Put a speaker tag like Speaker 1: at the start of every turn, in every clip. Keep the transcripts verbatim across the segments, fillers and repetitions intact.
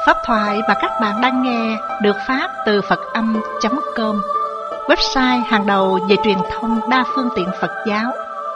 Speaker 1: Pháp thoại mà các bạn đang nghe được phát từ Phật Âm chấm com, website hàng đầu về truyền thông đa phương tiện Phật giáo.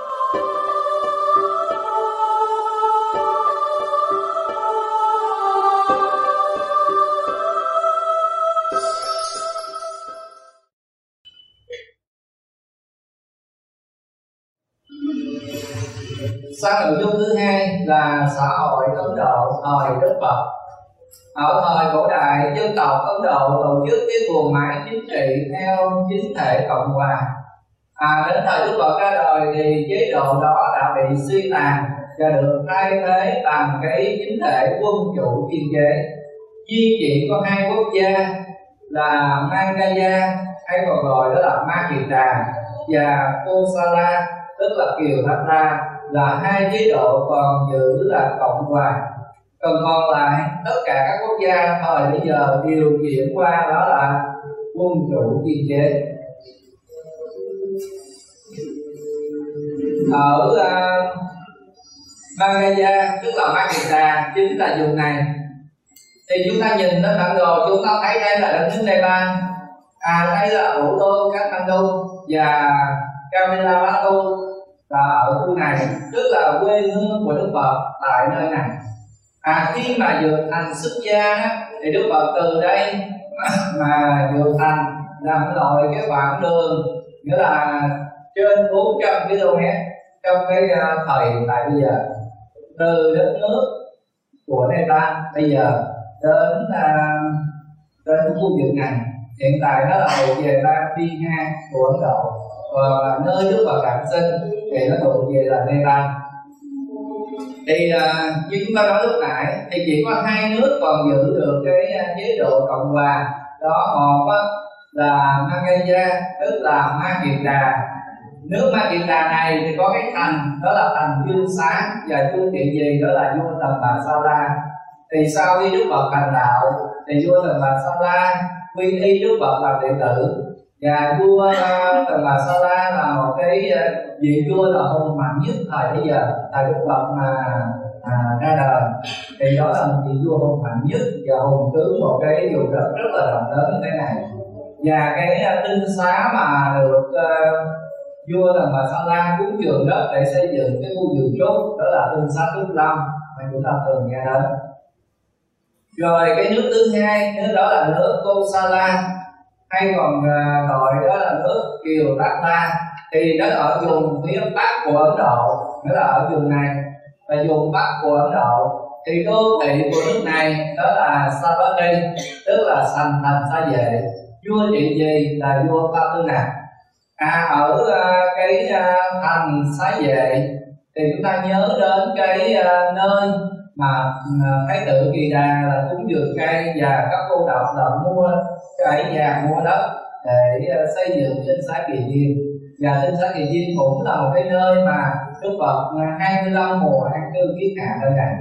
Speaker 2: Sang nội dung thứ hai là xã hội Ấn Độ thời Đức Phật. Ở thời cổ đại, dân tộc Ấn Độ tổ chức cái guồng máy chính trị theo chính thể cộng hòa. À, đến thời Đức Phật ra đời thì chế độ đó đã bị suy tàn và được thay thế bằng cái chính thể quân chủ chuyên chế. Duy chỉ có hai quốc gia là Magadha, hay còn gọi đó là Ma Kiệt Đà, và Kosala, tức là Kiều Thánh La, là hai chế độ còn giữ là cộng hòa. Còn còn lại tất cả các quốc gia thời bây giờ đều chuyển qua đó là quân chủ chuyên chế. Ở uh, Magadha, tức là Ma Kiệt Đà, chính là vùng này. Thì chúng ta nhìn đến bản đồ, chúng ta thấy đây là đất nước Nepal. À, đây là thủ đô Kathmandu và Kamelapatu là ở khu này, tức là quê hương của Đức Phật tại nơi này. À, khi mà vượt thành xuất gia thì Đức Phật từ đây mà vượt thành làm lội cái quãng đường nghĩa là trên bốn trăm ki lô mét trong cái thời hiện tại bây giờ, từ đất nước của Nepal bây giờ đến uh, đến khu vực này. Hiện tại nó là thuộc về bang Bihar của Ấn Độ, và nơi Đức Phật đản sinh thì nó thuộc về là Nepal. Thì uh, như chúng ta nói lúc nãy thì chỉ có hai nước còn giữ được cái uh, chế độ cộng hòa đó. Một uh, là Magadha, tức là Ma Kiệt Đà. Nước Ma Kiệt Đà này thì có cái thành đó là thành Dương Xá, và phương tiện gì đó là vua Tần Bà Sa La. Thì sau khi Đức Phật thành đạo thì vua Tần Bà Sa La quy y Đức Phật làm đệ tử, và vua uh, Tần Bà Sa La là một cái uh, vị vua là hùng mạnh nhất thời bây giờ. Thời Đức Phật mà à, ra đời thì đó là một vị vua hùng mạnh nhất và hùng cứ một cái vùng đất rất là rộng lớn như thế này. Và cái uh, tinh xá mà được uh, vua Tần Bà Sa La cúng dường đất để xây dựng cái khu vườn trúc, đó là tinh xá Trúc Lâm mà chúng ta thường nghe đến. Rồi cái nước thứ hai, nước đó là nước Kosala, hay còn uh, gọi đó là nước Kiều Thánh La. Thì nó ở vùng phía bắc của Ấn Độ, nghĩa là ở vùng này và vùng bắc của Ấn Độ. Thì đô thị của nước này đó là Savatthi, tức là thành thành Sa Vệ. Vua trị vì là vua Ba Tư Nặc. À, ở uh, cái uh, thành Sa Vệ thì chúng ta nhớ đến cái uh, nơi mà uh, Thái tử Kỳ Đà là cúng dường cây, và các cô độc là mua cây vàng mua đất để uh, xây dựng tinh xá Kỳ Viên. Và tinh xá Kỳ Viên cũng là một cái nơi mà Đức Phật hai mươi lăm mùa an cư kiết hạ nơi này.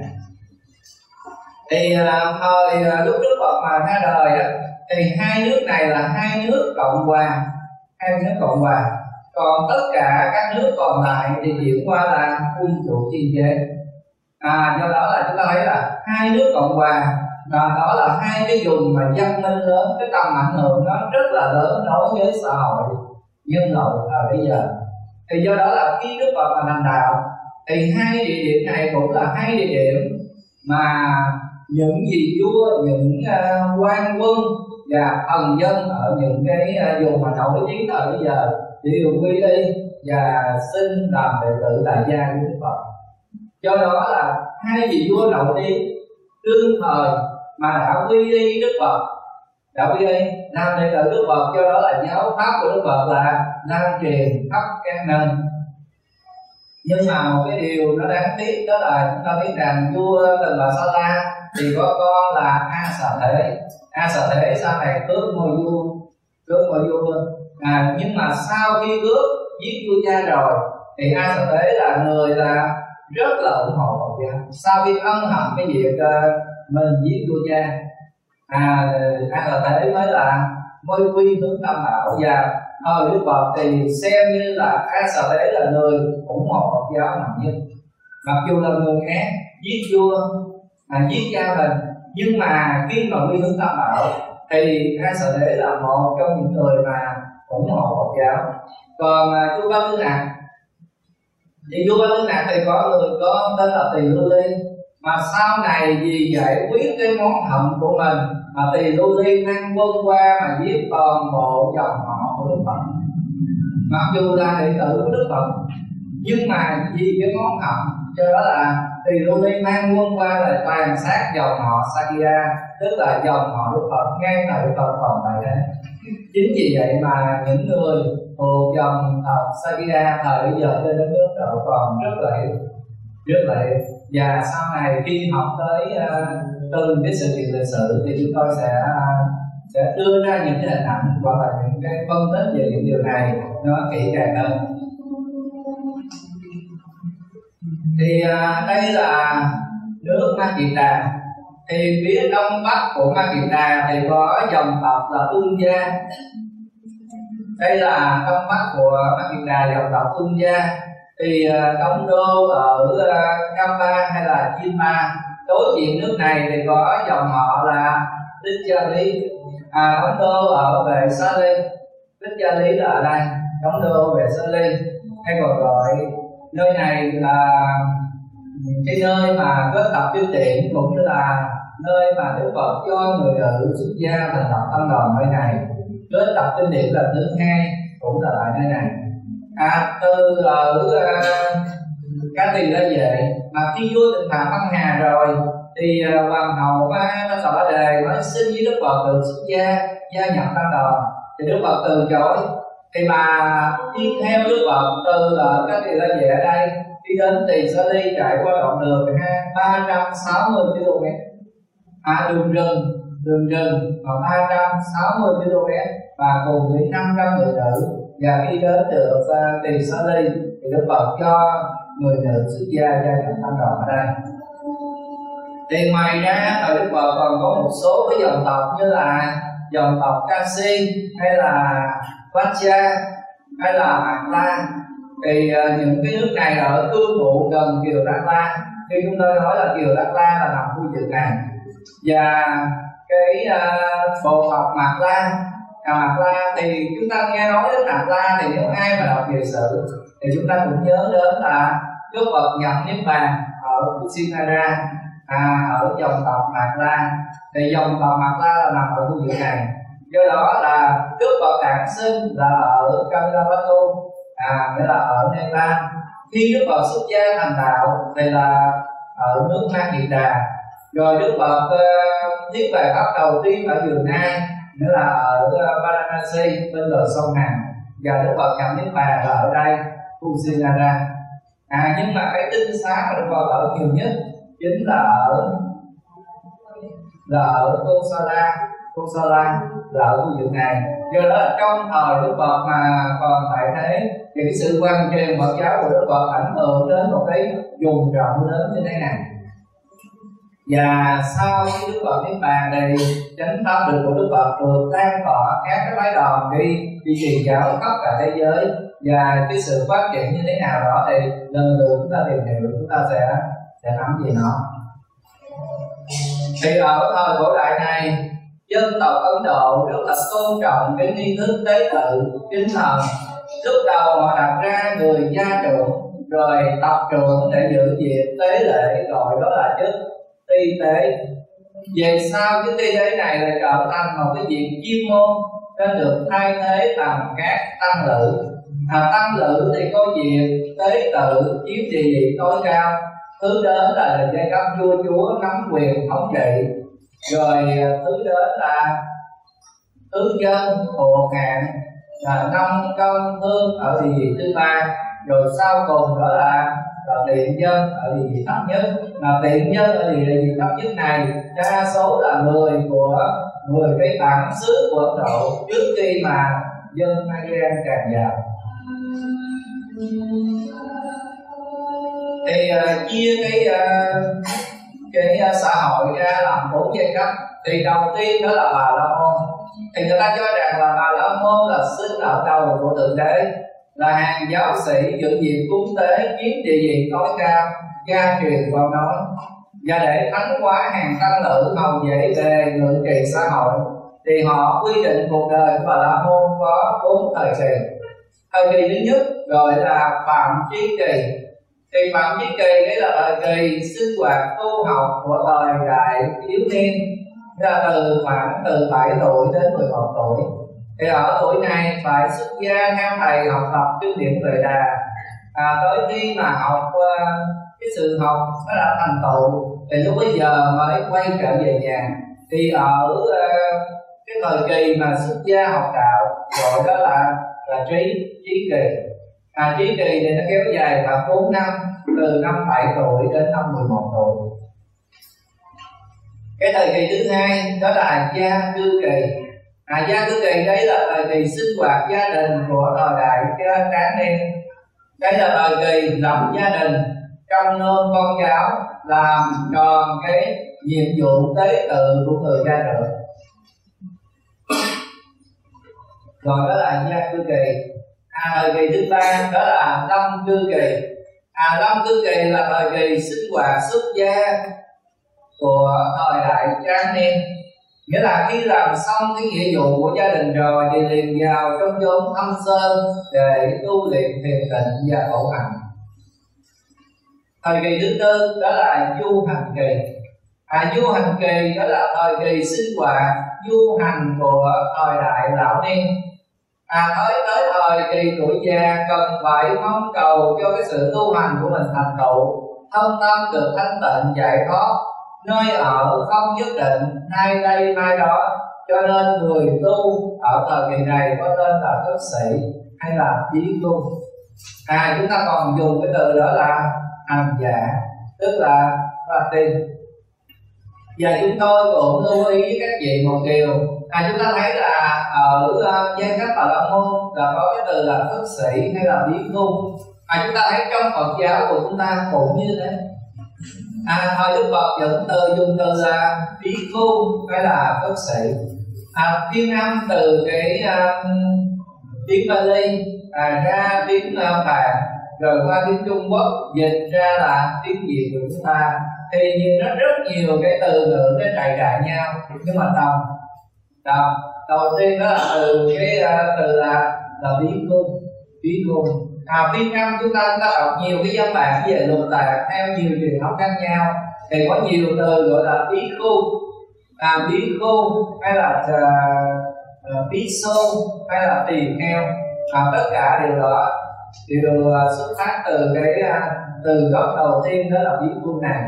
Speaker 2: Thì uh, thời uh, lúc Đức Phật mà ra đời đó, thì hai nước này là hai nước cộng hòa, hai nước cộng hòa. Còn tất cả các nước còn lại thì chuyển qua là quân chủ chuyên chế. À, do đó là chúng ta thấy là hai nước cộng hòa, và đó là hai cái vùng mà văn minh lớn, cái tầm ảnh hưởng nó rất là lớn đối với xã hội nhân loại ở bây giờ. Thì do đó là khi Đức Phật mà thành đạo thì hai địa điểm này cũng là hai địa điểm mà những vị vua, những uh, quan quân và thần dân ở những cái uh, vùng mà nổi tiếng thời bây giờ đều quy y và xin làm đệ tử tại gia của Đức Phật. Do đó là hai vị vua nổi tiếng đương thời mà đã quy y Đức Phật, đã quy y làm đệ tử Đức Phật. Do đó là giáo pháp của Đức Phật là lan truyền khắp các nơi. Nhưng mà một cái điều nó đáng tiếc đó là chúng ta biết rằng vua Tần Bà Sa La thì có con là A Xà Thế. A Xà Thế sau này cướp ngôi vua, cướp ngôi vua. À, nhưng mà sau khi cướp giết vua cha rồi thì A Xà Thế là người là rất là ủng hộ Phật giáo. Sau khi ân hận cái việc uh, mình giết vua cha, à, A Xà Thế mới là mới quy hướng Tam Bảo. Và thời Đức Phật thì xem như là A Xà Thế là người ủng hộ Phật giáo mạnh nhất. Mặc dù là người ác giết vua, à, giết cha mình, Nhưng mà khi mà quy hướng Tam Bảo thì A Sợ Đế là một trong những người mà ủng hộ Phật giáo. Còn uh, vua Ba Tư Nặc thì vua Ba Tư Nặc thì có người con tên là Tỳ Lưu Ly, mà sau này vì giải quyết cái món hận của mình mà Tỳ Lưu Ly mang quân qua mà giết toàn bộ dòng họ của Đức Phật. Mặc dù là đệ tử của Đức Phật nhưng mà vì cái món hận cho đó là Tỳ Lưu Ly mang quân qua là tàn sát dòng họ Sakya, tức là dòng họ Đức Phật ngay tại Đức Phật còn tại đây. Chính vì vậy mà những người thuộc dòng tộc Sakya thời bây giờ trên đất nước độ còn rất là yếu, rất là yếu. Và sau này khi học tới uh, từng cái sự kiện lịch sử thì chúng tôi sẽ uh, sẽ đưa ra những cái hình ảnh hoặc là những cái phân tích về những điều này nó kỹ càng hơn. Thì uh, đây là nước Ma Kiệt Đà. Thì phía đông bắc của Ma Kiệt Đà thì có dòng tộc là Ương Gia. Đây là đông bắc của Ma Kiệt Đà, dòng tộc Ương Gia. Thì uh, đóng đô ở uh, Kampa hay là Chimpa. Đối diện nước này thì có dòng họ là Thích Gia Lý. À, đóng đô ở về Sa Ly. Thích Gia Lý là ở đây, đóng đô về Sa Ly, hay còn gọi nơi này là cái nơi mà kết tập kinh điển, cũng như là nơi mà Đức Phật cho người nữ xuất gia thành lập tăng đoàn nơi này. Kết tập kinh điển lần thứ hai cũng là tại nơi này. À, từ ở uh, Ca Tỳ La Vệ mà khi vua Tịnh Phạm băng hà rồi thì uh, hoàng hậu Ba Tọa Đề nói xin với Đức Phật được xuất gia gia nhập tăng đoàn, thì Đức Phật từ chối. Thì mà đi theo Đức Phật từ uh, Ca Tỳ La Vệ ở đây đi đến Tỳ Sa Ly, trải qua đoạn đường ba trăm sáu mươi ki lô mét, à, đường rừng đường rừng mà ba trăm sáu mươi ki lô mét, và cùng với năm trăm người nữ. Và khi đến được uh, Tỳ Sa Ly thì Đức Phật cho người nữ xuất gia gia nhập tăng đoàn ở đây. Thì ngoài ra ở Đức Phật còn có một số cái dòng tộc như là dòng tộc Kasi hay là Vacha hay là Mạc La. Thì uh, những cái nước này ở cư ngụ gần Kiều Đắc La. Khi chúng tôi nói là Kiều Đắc La là nằm khu vực này. Và cái uh, bộ tộc Mạc La, à, Mạc La thì chúng ta nghe nói đến Mạc La thì nếu ai mà đọc về sử thì chúng ta cũng nhớ đến là Đức Phật nhập Niết Bàn ở Kusinara, à, ở dòng tộc Mạc La. Thì dòng tộc Mạc La là nằm ở khu vực này. Do đó là Đức Phật đản sinh là ở Kamilapattu, à, nghĩa là ở Nepal. Khi Đức Phật xuất gia thành đạo thì là ở nước Ma Kiệt Đà. Rồi Đức Phật uh, thiết về pháp đầu tiên ở Vườn Nai, nghĩa là ở uh, Varanasi bên bờ sông Hằng. Và Đức Phật nhập Niết Bàn là ở đây Kusinara. À, nhưng mà cái tinh xá mà Đức Phật ở nhiều nhất chính là ở là ở Kosala, Kosala là ở khu vực này. Do đó là trong thời Đức Phật mà còn tại thế thì cái sự quan truyền Phật giáo của Đức Phật ảnh hưởng đến một cái vùng rộng lớn như thế này. Và sau khi Đức Phật Niết Bàn thì chánh pháp lực của Đức Phật được lan tỏa các cái phái đoàn đi đi truyền giáo khắp cả thế giới. Và cái sự phát triển như thế nào đó thì lần lượt chúng ta tìm hiểu, chúng ta sẽ sẽ nắm về nó. Thì ở thời cổ đại này, dân tộc Ấn Độ rất là tôn trọng cái nghi thức tế tự kính thần. Lúc đầu họ đặt ra người gia trưởng, rồi tập trưởng để giữ việc tế lễ, gọi đó là chức ti tế. Về sau chức ti tế này lại trở thành một cái việc chuyên môn nên được thay thế bằng các tăng lữ. À, tăng lữ thì có việc tế tự chiếm địa vị tối cao, thứ đến là giai cấp vua chúa nắm quyền thống trị, rồi thứ đến là tứ dân hộ hạn, là nông công thương ở địa vị thứ ba, rồi sau cùng đó là, là tiện dân ở địa vị thấp nhất. Mà tiện dân ở địa vị thấp nhất này đa số là người của người cái bản xứ của Ấn Độ trước khi mà dân Iran tràn vào. Thì uh, chia cái uh, cái uh, xã hội ra làm bốn giai cấp. Thì đầu tiên đó là Bà La Môn. Thì người ta cho rằng là Bà La Môn là sinh ở đầu của Thượng Đế, là hàng giáo sĩ giữ việc cúng tế chiếm địa vị tối cao. gia truyền câu nói. Và để thánh hóa hàng tăng lữ hầu dễ về ngự trị xã hội thì họ quy định cuộc đời của Bà La Môn có bốn thời kỳ. Thời kỳ thứ nhất gọi là Phạm Chí Kỳ. Thì Phạm Chí Kỳ đấy là thời kỳ sinh hoạt tu học của thời đại thiếu niên, là từ khoảng từ bảy tuổi đến mười một tuổi. Thì ở tuổi này phải xuất gia theo thầy học tập kinh điển Vệ Đà. À, tới khi mà học uh, cái sự học nó đã thành tựu thì lúc bây giờ mới quay trở về nhà. Thì ở uh, cái thời kỳ mà xuất gia học đạo gọi đó là là trí trí kỳ. À, trí kỳ thì nó kéo dài khoảng bốn năm, từ năm bảy tuổi đến năm mười một tuổi. Cái thời kỳ thứ hai đó là gia cư kỳ. À, gia cư kỳ đấy là thời kỳ sinh hoạt gia đình của thời đại tráng niên. Đây là thời kỳ lập gia đình, trông nom con cháu, làm tròn cái nhiệm vụ tế tự của người cha trưởng. Rồi đó là gia cư kỳ. À, thời kỳ thứ ba đó là lâm cư kỳ. À, lâm cư kỳ là thời kỳ sinh hoạt xuất gia của thời đại tráng niên. Nghĩa là khi làm xong cái nghĩa vụ của gia đình rồi thì liền vào trong chốn thâm sơn để tu luyện thiền định và khổ hạnh. Thời kỳ thứ tư đó là du hành kỳ. À, du hành kỳ đó là thời kỳ sinh hoạt du hành của thời đại lão niên. À, tới tới thời kỳ tuổi già cần phải mong cầu cho cái sự tu hành của mình thành tựu, thân tâm được thanh tịnh giải thoát, nơi ở không nhất định, nay đây mai đó, cho nên người tu ở thời kỳ này có tên là cất sĩ hay là bí tu. À, chúng ta còn dùng cái từ đó là hành giả, tức là Pratin. Và chúng tôi cũng lưu ý với các vị một điều. À, chúng ta thấy là ở uh, giai cấp Bà La Môn là có cái từ là cất sĩ hay là bí tu. À, chúng ta thấy trong Phật giáo của chúng ta cũng như thế. À, thời Đức Phật dẫn từ dùng từ là bí tu hay là cất sĩ. À, phiên âm từ cái uh, tiếng Pali à, ra tiếng uh, Phạn rồi qua tiếng Trung Quốc dịch ra là tiếng Việt của chúng ta, thì nhìn nó rất nhiều cái từ ngữ nó chạy chạy nhau, nhưng mà đồng đồng đầu tiên đó là từ cái uh, từ là là bí cung bí cung. À, phiên âm chúng ta đã đọc nhiều cái văn bản về lục tạng theo nhiều truyền thống khác nhau, thì có nhiều từ gọi là bí khu, à, bí khu hay là uh, uh, bí xô hay là tỳ kheo. À, tất cả điều đó đều xuất phát từ cái từ gốc đầu tiên đó là bí khu này.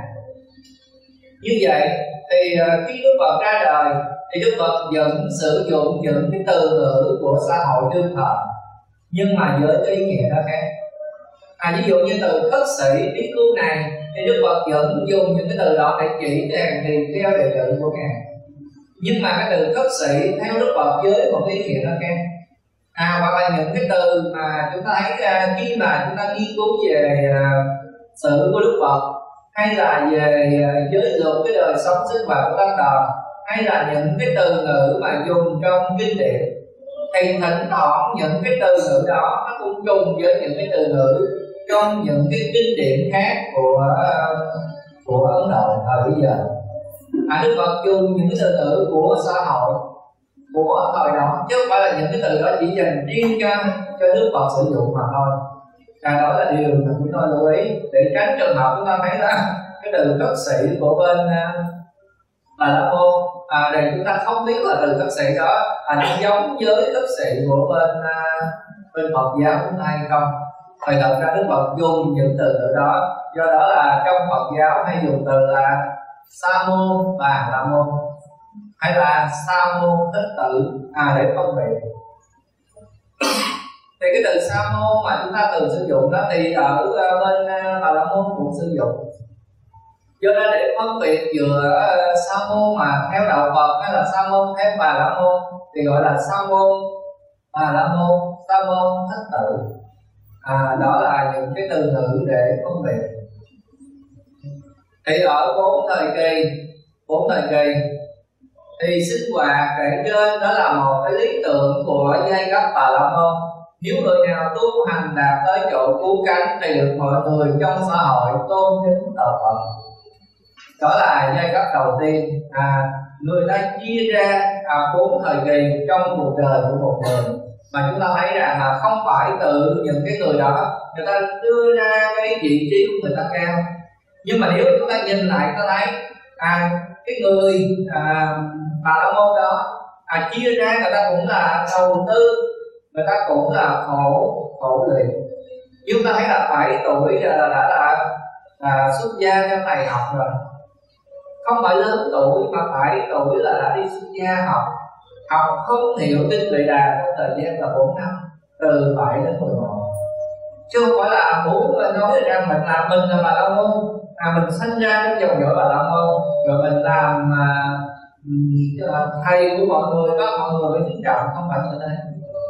Speaker 2: Như vậy thì khi Đức Phật ra đời thì Đức Phật vẫn sử dụng những cái từ ngữ của xã hội đương thời, nhưng mà với cái ý nghĩa nó khác. À, ví dụ như từ cất sĩ bí khu này thì Đức Phật vẫn dùng những cái từ đó để chỉ đàn tỳ kheo đệ tử của ngài, nhưng mà cái từ cất sĩ theo Đức Phật với một cái ý nghĩa nó khác. À, hoặc là những cái từ mà chúng ta thấy uh, khi mà chúng ta nghiên cứu về uh, sự của Đức Phật, hay là về uh, giới luật cái đời sống sinh hoạt của Tăng Đoàn, hay là những cái từ ngữ mà dùng trong kinh điển, thì thỉnh thoảng những cái từ ngữ đó nó cũng trùng với những cái từ ngữ trong những cái kinh điển khác của uh, của Ấn Độ thời bây giờ. À, Đức Phật dùng những cái từ ngữ của xã hội của thời đó, chứ không phải là những cái từ đó chỉ dành riêng cho cho Đức Phật sử dụng mà thôi. À, đó là điều mà chúng tôi lưu ý để tránh trường hợp chúng ta thấy là cái từ cất sĩ của bên uh, Bà La Môn, à, để chúng ta không biết là từ cất sĩ đó à, nó giống với cất sĩ của bên uh, bên Phật giáo chúng ta hay không. Thì thật ra Đức Phật dùng những từ từ đó, do đó là trong Phật giáo hay dùng từ là Sa môn Bà La Môn hay là Sa môn Thích Tự, à, để phân biệt. Thì cái từ Sa môn mà chúng ta thường sử dụng đó thì ở bên Bà La Môn cũng sử dụng. Do đó để phân biệt giữa Sa môn mà theo đạo Phật hay là Sa môn theo Bà La Môn thì gọi là Sa môn Bà La Môn, Sa môn Thích Tự. À, đó là những cái từ ngữ để phân biệt. Thì ở bốn thời kỳ, bốn thời kỳ thì sinh hoạt kể trên đó là một cái lý tưởng của giai cấp Bà La Môn. Nếu người nào tu hành đạt tới chỗ cứu cánh thì được mọi người trong xã hội tôn kính thờ phật. Đó là giai cấp đầu tiên. à, Người ta chia ra à, bốn thời kỳ trong cuộc đời của một người, mà chúng ta thấy rằng là không phải từ những cái người đó người ta đưa ra cái vị trí của người ta cao. Nhưng mà nếu chúng ta nhìn lại chúng ta thấy à, cái người à, Bà La Môn đó à, chia ra người ta cũng là đầu tư, người ta cũng là khổ khổ luyện. Chúng ta thấy là bảy tuổi là đã là à, xuất gia trong thầy học rồi, không phải lớn tuổi mà bảy tuổi là đã đi xuất gia học học không hiểu kinh Vệ Đà trong thời gian là bốn năm, từ bảy đến mười một, chứ không phải là muốn nói rằng mình là mình là Bà La Môn, à mình sinh ra trong dòng dõi Bà La Môn rồi mình làm à, thầy của mọi người đó, mọi người phải kính trọng, không phải như thế.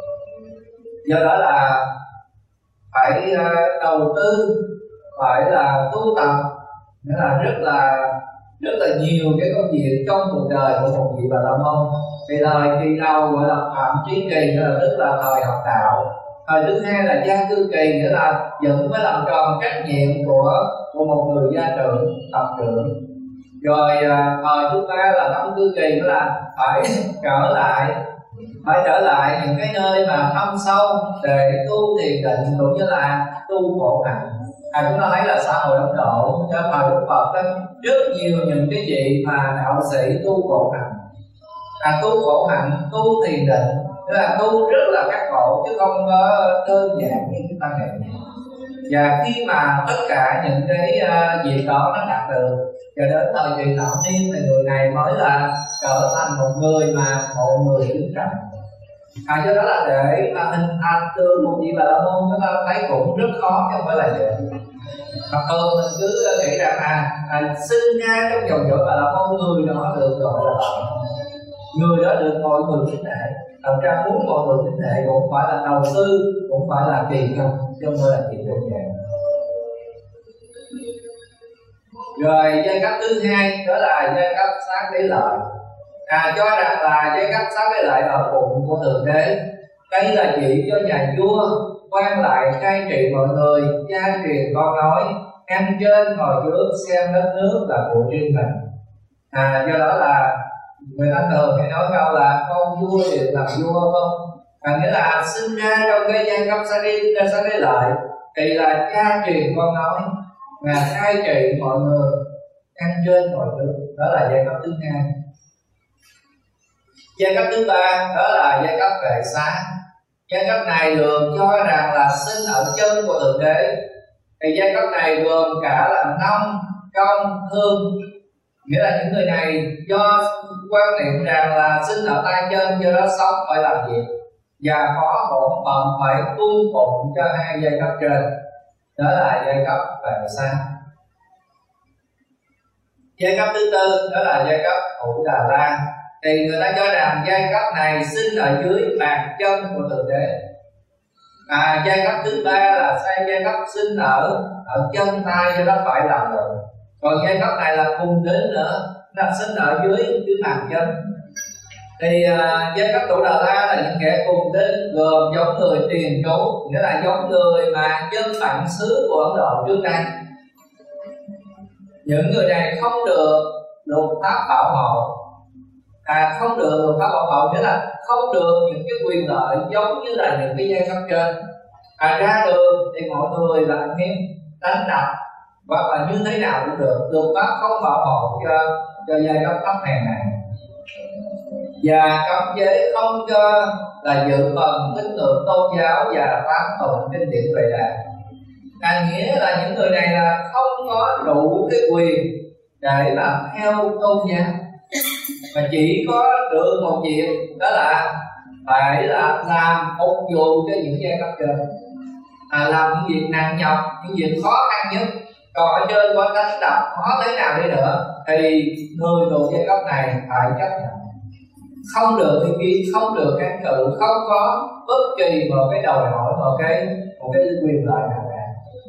Speaker 2: Do đó là phải đầu tư, phải là tu tập, nghĩa là rất là rất là nhiều cái công việc trong cuộc đời của một vị Bà La Môn. Thì thời kỳ đầu gọi là Phạm Trí Kỳ, nghĩa là tức là thời học đạo. Thời thứ hai là Gia Cư Kỳ, nghĩa là vẫn phải làm tròn trách nhiệm của của một người gia trưởng, tập trưởng. Rồi à, thời thứ ba là Thâm Cư Kỳ, nghĩa là phải trở lại phải trở lại những cái nơi mà thâm sâu để tu thiền định cũng như là tu khổ hạnh. À, chúng ta thấy là xã hội Ấn Độ cho thời Đức Phật đó, rất nhiều những cái vị mà đạo sĩ tu khổ hạnh, à, tu khổ hạnh, tu thiền định, tức là tu rất là khắc khổ chứ không có đơn giản như chúng ta nghĩ. Và khi mà tất cả những cái uh, việc đó nó đạt được, cho đến thời kỳ thọ niên thì người này mới là trở thành một người mà mọi người kính trọng. À, do đó là để mà hình thành từ một vị Bà La Môn chúng ta thấy cũng rất khó chứ không phải là dễ. Mà thường mình cứ nghĩ rằng à, à sinh ra trong dòng dõi Bà La Môn, người đó được gọi là người đó được mọi người kính nể. Thật ra muốn mọi người kính nể cũng phải là đầu tư, cũng phải là kỳ công, chứ không phải là chuyện đơn giản. Rồi giai cấp thứ hai đó là giai cấp Sát Đế Lợi. À, cho rằng là giai cấp Sát Đế Lợi ở bụng của Thượng Đế. Đây là chỉ cho nhà vua quan lại cai trị mọi người, gia truyền con nói, ăn trên ngồi dưới, xem đất nước là của riêng mình. À, do đó là người ta thường hay nói câu là con vua thì làm vua không? À, nghĩa là sinh ra trong cái giai cấp Sát Đế, Sát Đế Lợi thì là gia truyền con nói, là cai trị mọi người, ăn trên ngồi dưới. Đó là giai cấp thứ hai. Giai cấp thứ ba đó là giai cấp Vệ Xá. Giai cấp này được cho rằng là sinh ở chân của Thượng Đế. Thì giai cấp này gồm cả là nông, công, thương, nghĩa là những người này do quan niệm rằng là sinh ở tay chân, do đó sống phải làm việc và có bổn phận phải tuân phụng cho hai giai cấp trên. Đó là giai cấp Vệ Xá. Giai cấp thứ tư đó là giai cấp Thủ Đà La. Thì người ta cho rằng giai cấp này sinh ở dưới bàn chân của Thượng Đế. À, giai cấp thứ ba là giai cấp sinh ở ở chân tay, cho đó phải làm được. Còn giai cấp này là cùng đến nữa, là sinh ở dưới dưới bàn chân. Thì uh, giai cấp Thủ Đà La là những kẻ cùng đến, gồm giống người tiền trú, nghĩa là giống người mà dân bản xứ của Ấn Độ trước đây. Những người này không được luật pháp bảo hộ. À, không được luật pháp bảo hộ nghĩa là không được những cái quyền lợi giống như là những cái giai cấp trên. À, ra đường thì mọi người là nghiêm đánh đập hoặc là như thế nào cũng được, luật pháp không bảo hộ cho cho giai cấp thấp hèn này. Và cấm chế không cho là dự phần tín ngưỡng tôn giáo và phán tụng kinh điển Vệ Đà. À, nghĩa là những người này là không có đủ cái quyền để mà theo tôn giáo, mà chỉ có được một việc đó là phải là làm phục vụ cho những giai cấp trên, à, làm những việc nặng nhọc, những việc khó khăn nhất. Còn ở trên có đánh đập khó thế nào đi nữa thì người thuộc giai cấp này phải chấp nhận, không được ý kiến, không được kháng cự, không có bất kỳ một cái đòi hỏi, một cái một cái quyền lợi nào cả.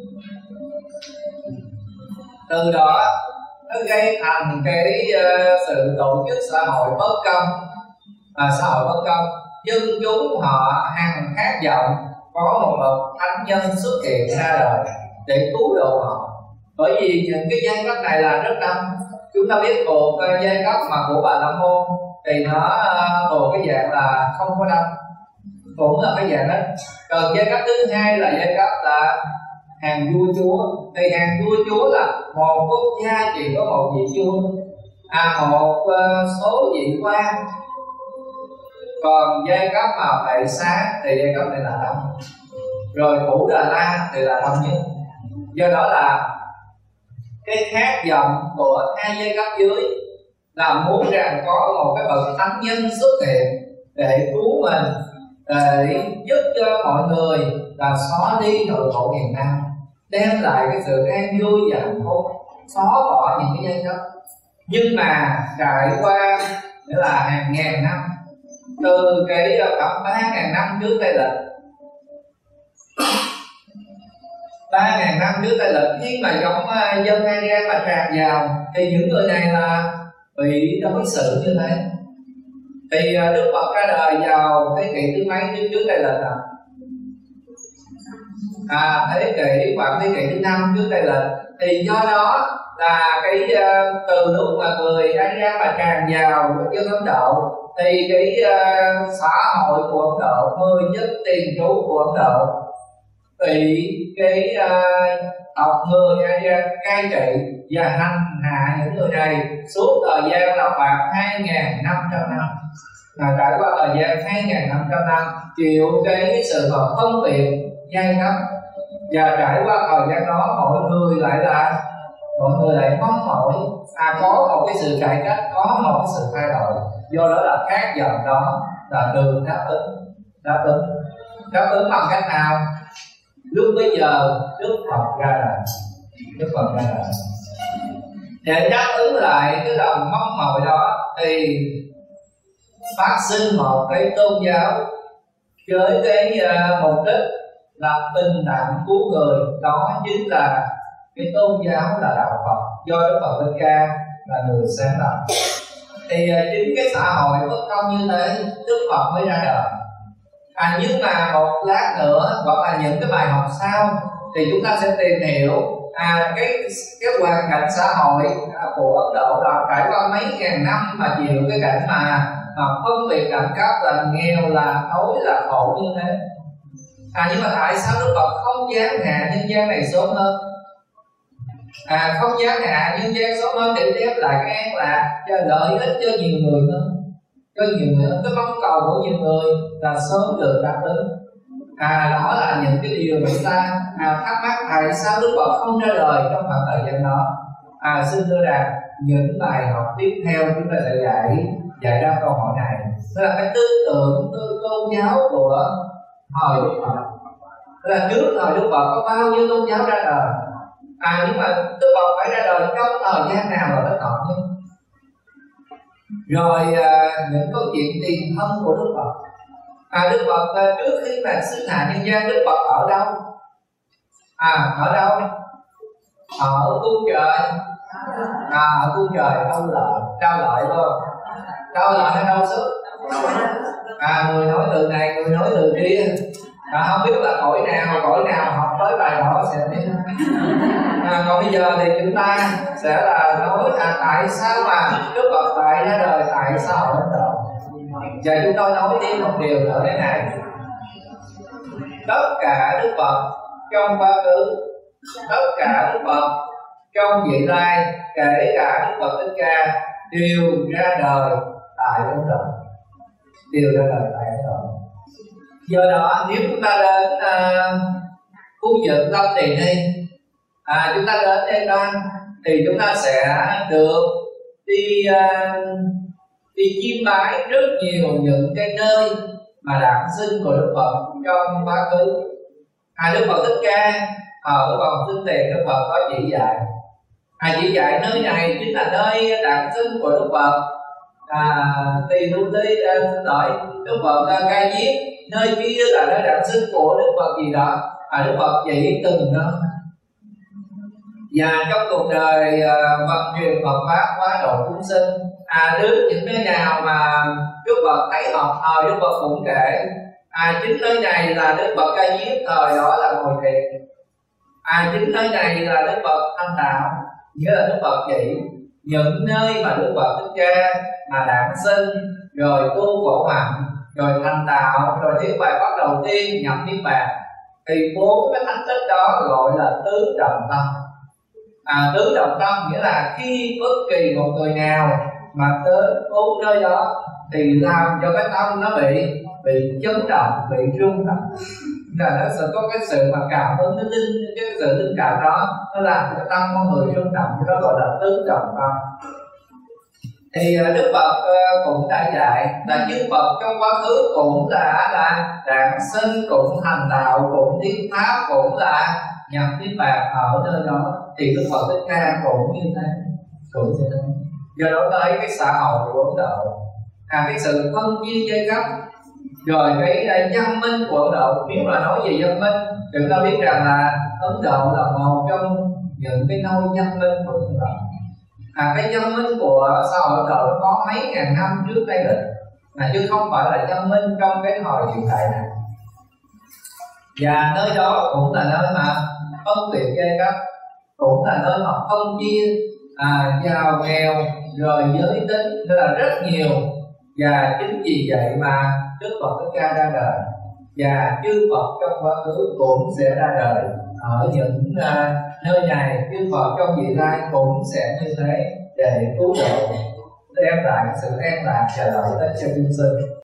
Speaker 2: Từ đó nó gây thành cái uh, sự tổ chức xã hội bất công, à, xã hội bất công, dân chúng họ hằng khát vọng có một bậc thánh nhân xuất hiện ra đời để cứu độ họ. Bởi vì những cái giai cấp này là rất đông. Chúng ta biết một giai cấp mà của Bà La Môn thì nó thuộc cái dạng là không có đông, cũng là cái dạng đó. Còn giai cấp thứ hai là giai cấp là hàng vua chúa. Thì hàng vua chúa là một quốc gia chỉ có một vị vua, à một uh, số vị quan. Còn giai cấp mà Bệ Xá thì giai cấp này là đông, rồi Thủ Đà La thì là đông nhất. Do đó là cái khát vọng của hai giai cấp dưới là muốn rằng có một cái bậc thánh nhân xuất hiện để cứu mình, để giúp cho mọi người là xóa đi nội bộ miền Nam, đem lại cái sự an vui và hạnh phúc, xóa bỏ những cái giai cấp. Nhưng mà trải qua nghĩa là hàng ngàn năm, từ cái khoảng ba ngàn năm trước Tây Lịch, ba ngàn năm trước Tây Lịch, khi mà giống dân Aryan mà tràn vào thì những người này là bị đối xử như thế. Thì Đức Phật ra đời vào thế kỷ thứ mấy trước trước Tây Lịch à? À thế kỷ khoảng thế kỷ thứ năm trước Tây Lịch. Thì do đó là cái từ lúc mà người Aryan mà tràn vào dân Ấn Độ thì cái uh, xã hội của Ấn Độ, mười nhất tiền trú của Ấn Độ bị cái uh, tộc người Aryan cai trị và hành hạ những người này suốt thời gian là khoảng hai nghìn năm trăm năm. Là trải qua thời gian hai nghìn năm trăm năm chịu cái sự mà phân biệt giai cấp, và trải qua thời gian đó mọi người lại là mọi người lại mong mỏi à có một cái sự cải cách, có một cái sự thay đổi. Do đó là khát vọng đó là được đáp ứng, đáp ứng đáp ứng bằng cách nào? Lúc bây giờ Đức Phật ra đời, Đức Phật ra đời để đáp ứng lại cái lòng mong mỏi đó, thì phát sinh một cái tôn giáo với cái uh, mục đích là bình đẳng cứu người. Đó chính là cái tôn giáo là đạo Phật, do Đức Phật Thích Ca là người sáng lập. Thì uh, chính cái xã hội bất công như thế Đức Phật mới ra đời. À, nhưng mà một lát nữa hoặc là những cái bài học sau thì chúng ta sẽ tìm hiểu à, cái cái hoàn cảnh xã hội của Ấn Độ là trải qua mấy ngàn năm mà chịu cái cảnh mà mà phân biệt đẳng cấp, là nghèo, là đói, là khổ như thế. À, nhưng mà tại sao Đức Phật không dám hạ nhân gian này sớm hơn? À, không dám hạ nhân gian sớm hơn để đem lại cái an lạc cho lợi ích cho nhiều người hơn, cho nhiều người hơn. Cái mong cầu của nhiều người là sớm được đáp ứng. À, đó là những cái điều người ta à, thắc mắc tại sao Đức Phật không ra đời trong khoảng thời gian đó. À, xin thưa rằng những bài học tiếp theo chúng ta sẽ dạy dạy ra câu hỏi này. Đó là cái tư tưởng tư tôn giáo của thời Đức Phật. Đó là trước thời Đức Phật có bao nhiêu tôn giáo ra đời. À, nhưng mà Đức Phật phải ra đời trong thời gian nào là thích hợp nhất. Rồi à, những câu chuyện tiền thân của Đức Phật. À, Đức Phật à, trước khi mà sinh hạ nhân gian, Đức Phật ở đâu? À, ở đâu? Ở cung trời. À, ở cung trời đâu lợi, đâu lợi thôi. Đâu lợi hay đâu xuất? À, người nói từ này, người nói từ kia. À, không biết là cõi nào, cõi nào học tới bài đó sẽ biết. À, còn bây giờ thì chúng ta sẽ là nói à, tại sao mà Đức Phật lại ra đời tại sao ở Ấn Độ. Và chúng tôi nói thêm một điều nữa thế này: tất cả Đức Phật trong quá khứ, tất cả Đức Phật trong vị lai, kể cả Đức Phật Thích Ca đều ra đời tại Ấn Độ, đều ra đời tại Ấn Độ. Do đó nếu chúng ta đến uh, khu vực Lâm Tỳ Ni, à, chúng ta đến đây đó thì chúng ta sẽ được đi uh, đi chiêm bái rất nhiều những cái nơi mà đản sinh của Đức Phật trong quá khứ. À, Đức Phật Thích Ca ở vòng sinh tiền Đức Phật có chỉ dạy, à, chỉ dạy nơi này chính là nơi đản sinh của Đức Phật. À, Tỳ Lu Ti xin lỗi, Đức Phật Ca Diếp, nơi kia là nơi đản sinh của Đức Phật gì đó. À, Đức Phật chỉ từng đó. Và trong cuộc đời uh, vận truyền Phật pháp hóa độ chúng sinh, à, đến những nơi nào mà Đức Phật thấy hợp thời, Đức Phật cũng kể. À chính nơi này là Đức Phật Ca Diếp thời đó là ngồi thiền. À chính nơi này là Đức Phật Thanh Đạo, nghĩa là Đức Phật chỉ những nơi mà Đức Phật Thích Ca mà đản sinh, rồi tu khổ hạnh, rồi thành đạo, rồi thuyết bài pháp đầu tiên nhập niết bàn, thì bốn cái thánh tích đó gọi là tứ trọng tâm. À tứ trọng tâm nghĩa là khi bất kỳ một người nào mà tới bốn nơi đó thì làm cho cái tâm nó bị bị chấn động, bị rung động, là nó sẽ có cái sự mà cảm ứng, cái linh cái sự linh cảm đó nó làm cho tâm con người rung động, nó gọi là tứ trọng tâm. Thì Đức Phật cũng đã dạy là chư Phật trong quá khứ cũng đã là đản sinh, cũng thành đạo, cũng thuyết pháp, cũng là nhập niết bàn ở nơi đó. Thì Đức Phật Thích Ca cũng như thế, cũng như thế. Do đó tới cái xã hội của Ấn Độ, à cái sự phân chia giai cấp, rồi cái văn minh của Ấn Độ. Nếu mà nói về văn minh, chúng ta biết rằng là Ấn Độ là một trong những cái nôi văn minh của Ấn Độ. À cái văn minh của xã hội Ấn Độ nó có mấy ngàn năm trước đây rồi, mà chứ không phải là văn minh trong cái thời hiện tại này. Và nơi đó cũng là nơi mà phân biệt giai cấp, cũng là nơi mà phân chia à, giàu nghèo, rồi giới tính, nên là rất nhiều. Và chính vì vậy mà Đức Phật Thích Ca ra đời, và chư Phật trong quá khứ cũng sẽ ra đời ở những uh, nơi này. Chư Phật trong vị lai cũng sẽ như thế để cứu độ, đem lại sự an lạc và lợi ích cho chúng sinh.